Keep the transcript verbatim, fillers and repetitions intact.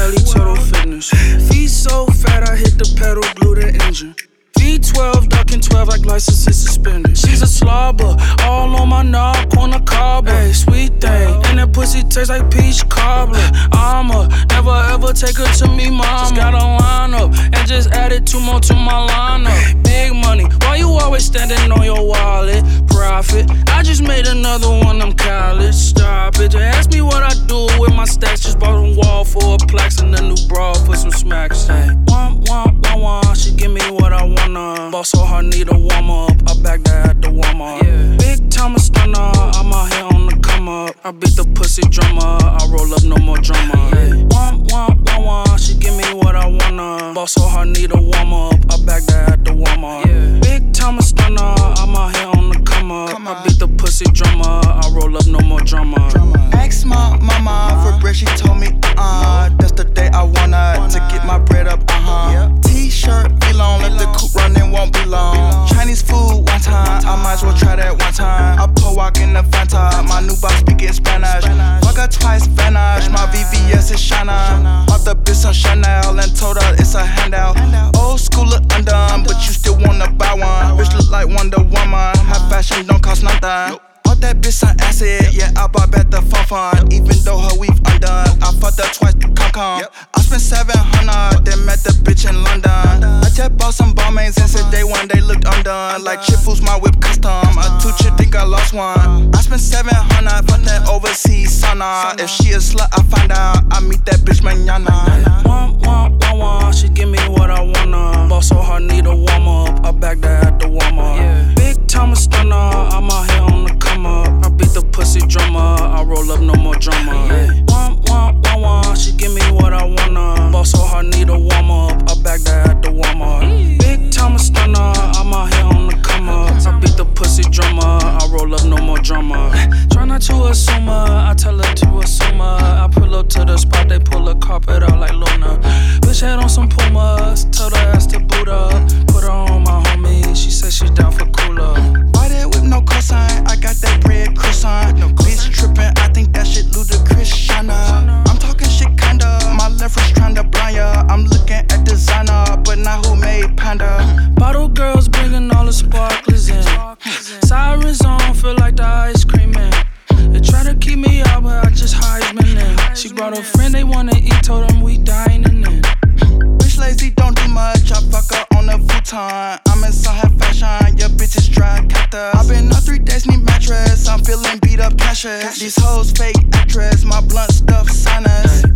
belly, total fitness. Feet so fat, I hit the pedal, glue the engine. V twelve, ducking twelve like licenses suspended. She's a slobber, all on my knob, corner cobbler. Hey, sweet thing, and that pussy tastes like peach cobbler. I'ma never ever take her to me, mama. Just gotta line up and just added two more to my lineup. Big money, why you always standing on your wallet? Profit, I just made another one, I'm college. Stop it, just ask me what I do with my stacks. Just bought a wall for a plaques and a new bra for some smacks. Hey, one, one, one, one, she give me what I want. Boss so hard, need a warm up. I back that at the warm up. Yeah. Big time a stunner, I'm out here on the come up. I beat the pussy drummer, I roll up, no more drama. Yeah. One, one, one, one, she give me what I wanna. Boss so hard, need a warm up. I back that at the warm up. Yeah. Big time a stunner, I'm out here on the come up. Come I beat the pussy drummer, I roll up, no more drama. drama. Ask my mama for bread, she told me uh that's the day I wanna to get my bread up. Uh huh. Yep. T-shirt, long, let the coupe running, won't be long. Chinese food one time, I might as well try that one time. I pull walk in the Fanta, my new boss speaking Spanish. Fuck her twice, vanish, my V V S is Shana. Bought the bitch on Chanel and told her it's a handout. Old school look undone, but you still wanna buy one. Bitch look like Wonder Woman, high fashion don't cost nothing. Bought that bitch on acid, yeah, I bought back the fun fun. Even though her weave undone, I fucked her twice, come come. I spent seven hundred, then met the bitch in London. I just bought some Balmains and said day one they looked undone. Like Chip who's my whip custom, a two chip think I lost one. I spent seven hundred, fuck that overseas sauna. If she a slut, I find out, I meet that bitch mañana. One, one, one, one, she give me what I wanna. Boss so hard, need a warm up. I back that at the warm up. Yeah. Big time a stunner, I'm out here on the come up. I beat the pussy drummer, I roll up, no more drama. Yeah. One, one, one, one, she give me what I wanna. Boss so hard, need a warm up. I back that at the warm up. Big time a stunner, I'm out here on the come up. I beat the pussy drummer, I roll up, no more drama. Try not to assume her, I tell her to assume her. I pull up to the spot, they pull the carpet out like Luna. Bitch had on some Pumas, told her ass to boot up. Put her on my homie, she said she down for cooler. Why that whip no cosign? I got that bread croissant. No bitch trippin', I think that shit ludicrous. Shana. I'm talking shit kinda. My left wrist tryna blind ya. I'm looking at designer, but not who made Panda. Bottle girls bringing all the sparklers in. Sirens on, feel like the ice cream man. They try to keep me out, but I just Heisman in. She brought a friend, they wanna eat, told them we dining in. Bitch lazy, don't do much. I fuck her on a futon. I'm in some high fashion, your bitch is dry cactus. I've been up three days, need mattress. I'm feeling beat up, cashes. These hoes fake actress, my blunt stuff sinus.